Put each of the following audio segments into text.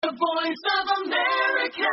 The Voice of America.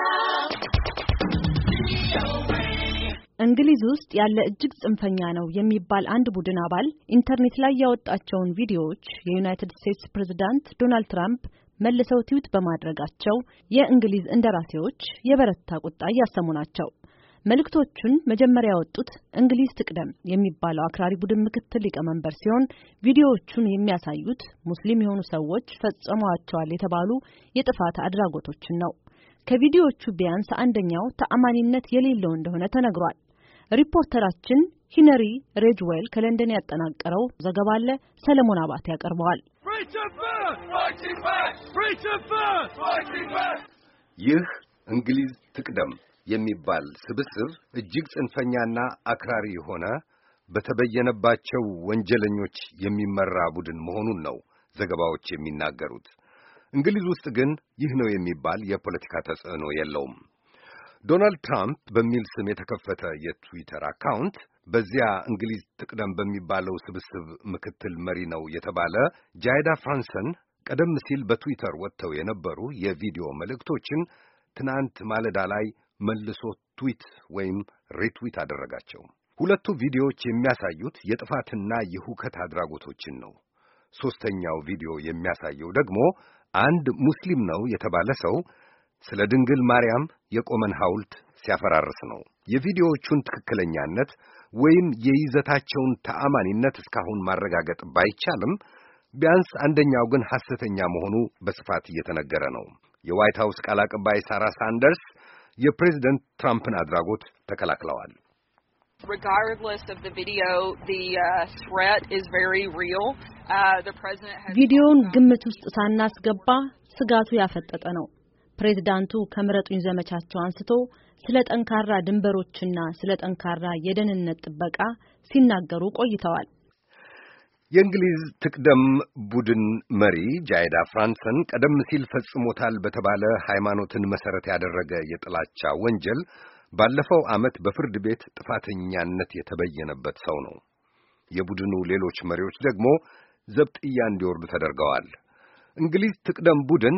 እንግሊዝ ውስጥ ያለ እጅግ ጽንፈኛ ነው የሚባል አንድ ቡድን አባል ኢንተርኔት ላይ ያወጣቸውን ቪዲዮዎች የዩናይትድ ስቴትስ ፕሬዝዳንት ዶናልድ ትራምፕ መልሰው ትዊት በማድረጋቸው የእንግሊዝ እንደራሴዎች የበረታ ቁጣ እያሰሙ ናቸው። መልእክቶቹን መጀመሪያ ያወጡት እንግሊዝ ትቅደም የሚባለው አክራሪ ቡድን ምክትል ሊቀመንበር ሲሆን ቪዲዮዎቹን የሚያሳዩት ሙስሊም የሆኑ ሰዎች ፈጽመዋቸዋል የተባሉ የጥፋት አድራጎቶችን ነው። ከቪዲዮዎቹ ቢያንስ አንደኛው ተአማኒነት የሌለው እንደሆነ ተነግሯል። ሪፖርተራችን ሂነሪ ሬጅዌል ከለንደን ያጠናቀረው ዘገባ አለ። ሰለሞን አባተ ያቀርበዋል። ይህ እንግሊዝ ትቅደም የሚባል ስብስብ እጅግ ጽንፈኛና አክራሪ የሆነ በተበየነባቸው ወንጀለኞች የሚመራ ቡድን መሆኑን ነው ዘገባዎች የሚናገሩት። እንግሊዝ ውስጥ ግን ይህ ነው የሚባል የፖለቲካ ተጽዕኖ የለውም። ዶናልድ ትራምፕ በሚል ስም የተከፈተ የትዊተር አካውንት በዚያ እንግሊዝ ትቅደም በሚባለው ስብስብ ምክትል መሪ ነው የተባለ ጃይዳ ፍራንሰን ቀደም ሲል በትዊተር ወጥተው የነበሩ የቪዲዮ መልእክቶችን ትናንት ማለዳ ላይ መልሶ ትዊት ወይም ሪትዊት አደረጋቸው። ሁለቱ ቪዲዮዎች የሚያሳዩት የጥፋትና የሁከት አድራጎቶችን ነው። ሶስተኛው ቪዲዮ የሚያሳየው ደግሞ አንድ ሙስሊም ነው የተባለ ሰው ስለ ድንግል ማርያም የቆመን ሐውልት ሲያፈራርስ ነው። የቪዲዮዎቹን ትክክለኛነት ወይም የይዘታቸውን ተአማኒነት እስካሁን ማረጋገጥ ባይቻልም ቢያንስ አንደኛው ግን ሐሰተኛ መሆኑ በስፋት እየተነገረ ነው። የዋይት ሃውስ ቃል አቀባይ ሳራ ሳንደርስ የፕሬዝዳንት ትራምፕን አድራጎት ተከላክለዋል። Regardless of the video, the threat is very real. The president has ቪዲዮውን ግምት ውስጥ ሳናስገባ ስጋቱ ያፈጠጠ ነው። ፕሬዝዳንቱ ከምረጡኝ ዘመቻቸው አንስቶ ስለ ጠንካራ ድንበሮችና ስለ ጠንካራ የደህንነት ጥበቃ ሲናገሩ ቆይተዋል። የእንግሊዝ ትቅደም ቡድን መሪ ጃይዳ ፍራንሰን ቀደም ሲል ፈጽሞታል በተባለ ሃይማኖትን መሰረት ያደረገ የጥላቻ ወንጀል ባለፈው ዓመት በፍርድ ቤት ጥፋተኛነት የተበየነበት ሰው ነው። የቡድኑ ሌሎች መሪዎች ደግሞ ዘብጥያ እንዲወርዱ ተደርገዋል። እንግሊዝ ትቅደም ቡድን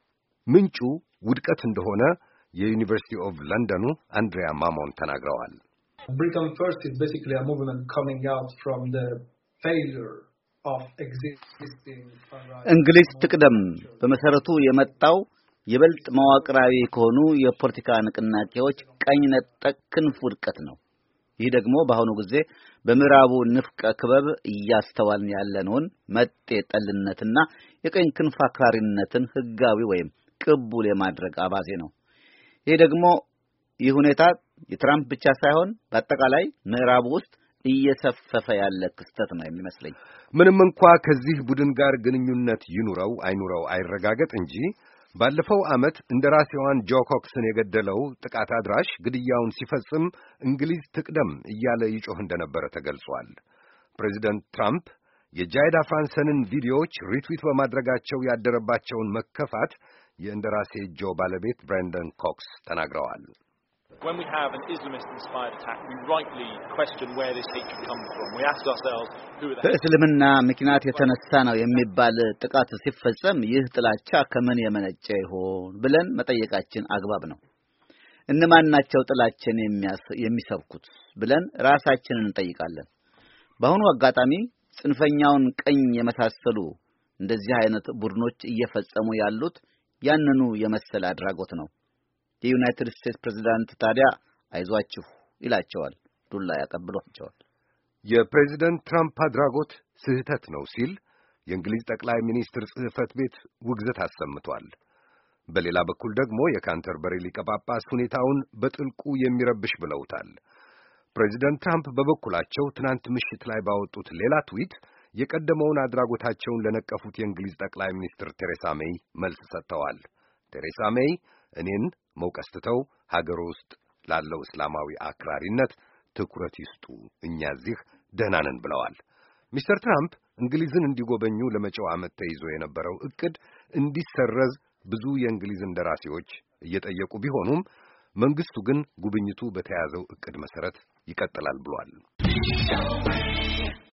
ምንጩ ውድቀት እንደሆነ የዩኒቨርሲቲ ኦፍ ለንደኑ አንድሪያ ማሞን ተናግረዋል። Britain First is basically a movement coming out from the failure of existing እንግሊዝ ትቅደም በመሰረቱ የመጣው የበልጥ መዋቅራዊ ከሆኑ የፖለቲካ ንቅናቄዎች ቀኝ ነጠቅ ክንፍ ውድቀት ነው። ይህ ደግሞ በአሁኑ ጊዜ በምዕራቡ ንፍቀ ክበብ እያስተዋልን ያለነውን መጤ ጠልነትና የቀኝ ክንፍ አክራሪነትን ህጋዊ ወይም ቅቡል የማድረግ አባዜ ነው። ይህ ደግሞ ይህ ሁኔታ የትራምፕ ብቻ ሳይሆን በአጠቃላይ ምዕራቡ ውስጥ እየሰፈፈ ያለ ክስተት ነው የሚመስለኝ። ምንም እንኳ ከዚህ ቡድን ጋር ግንኙነት ይኑረው አይኑረው አይረጋገጥ እንጂ ባለፈው ዓመት እንደራሴዋን ጆ ኮክስን የገደለው ጥቃት አድራሽ ግድያውን ሲፈጽም እንግሊዝ ትቅደም እያለ ይጮህ እንደነበረ ተገልጿል። ፕሬዚደንት ትራምፕ የጃይዳ ፍራንሰንን ቪዲዮዎች ሪትዊት በማድረጋቸው ያደረባቸውን መከፋት የእንደራሴ ጆ ባለቤት ብራንደን ኮክስ ተናግረዋል። When we have an Islamist-inspired attack, we rightly question where this hatred comes from. We ask ourselves, who are the... በእስልምና ምክንያት የተነሳ ነው የሚባል ጥቃት ሲፈጸም ይህ ጥላቻ ከምን የመነጨ ይሆን ብለን መጠየቃችን አግባብ ነው። እነማን ናቸው ጥላቻን የሚሰብኩት ብለን ራሳችንን እንጠይቃለን። በአሁኑ አጋጣሚ ጽንፈኛውን ቀኝ የመሳሰሉ እንደዚህ አይነት ቡድኖች እየፈጸሙ ያሉት ያንኑ የመሰለ አድራጎት ነው። የዩናይትድ ስቴትስ ፕሬዝዳንት ታዲያ አይዟችሁ ይላቸዋል፣ ዱላ ያቀብሏቸዋል። የፕሬዝዳንት ትራምፕ አድራጎት ስህተት ነው ሲል የእንግሊዝ ጠቅላይ ሚኒስትር ጽሕፈት ቤት ውግዘት አሰምቷል። በሌላ በኩል ደግሞ የካንተርበሪ ሊቀ ጳጳስ ሁኔታውን በጥልቁ የሚረብሽ ብለውታል። ፕሬዝዳንት ትራምፕ በበኩላቸው ትናንት ምሽት ላይ ባወጡት ሌላ ትዊት የቀደመውን አድራጎታቸውን ለነቀፉት የእንግሊዝ ጠቅላይ ሚኒስትር ቴሬሳ ሜይ መልስ ሰጥተዋል። ቴሬሳ ሜይ እኔን መውቀስ ትተው ሀገር ውስጥ ላለው እስላማዊ አክራሪነት ትኩረት ይስጡ፣ እኛ እዚህ ደህና ነን ብለዋል። ሚስተር ትራምፕ እንግሊዝን እንዲጎበኙ ለመጪው ዓመት ተይዞ የነበረው ዕቅድ እንዲሰረዝ ብዙ የእንግሊዝ እንደራሴዎች እየጠየቁ ቢሆኑም መንግስቱ ግን ጉብኝቱ በተያዘው ዕቅድ መሰረት ይቀጥላል ብሏል።